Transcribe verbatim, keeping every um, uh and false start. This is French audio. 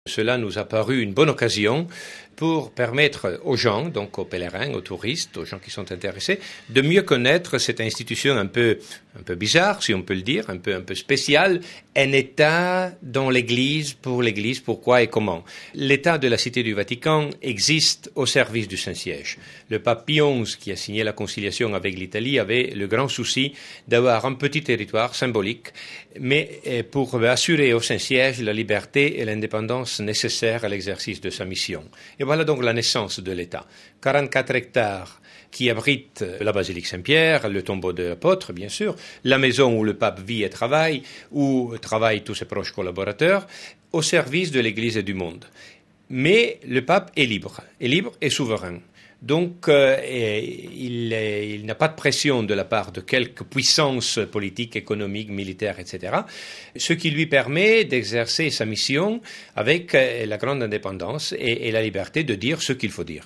Cela nous a paru une bonne occasion pour permettre aux gens, donc aux pèlerins, aux touristes, aux gens qui sont intéressés, de mieux connaître cette institution un peu, un peu bizarre, si on peut le dire, un peu, un peu spéciale, un État dans l'Église, pour l'Église, pourquoi et comment. L'État de la Cité du Vatican existe au service du Saint-Siège. Le pape Pie onze, qui a signé la conciliation avec l'Italie, avait le grand souci d'avoir un petit territoire symbolique, mais pour assurer au Saint-Siège la liberté et l'indépendance nécessaires à l'exercice de sa mission. Et voilà donc la naissance de l'État. quarante-quatre hectares qui abritent la basilique Saint-Pierre, le tombeau de l'apôtre, bien sûr, la maison où le pape vit et travaille, où travaillent tous ses proches collaborateurs, au service de l'Église et du monde. Mais le pape est libre, est libre et souverain. Donc, euh, il, il n'a pas de pression de la part de quelque puissance politique, économique, militaire, et cetera, ce qui lui permet d'exercer sa mission avec la grande indépendance et, et la liberté de dire ce qu'il faut dire.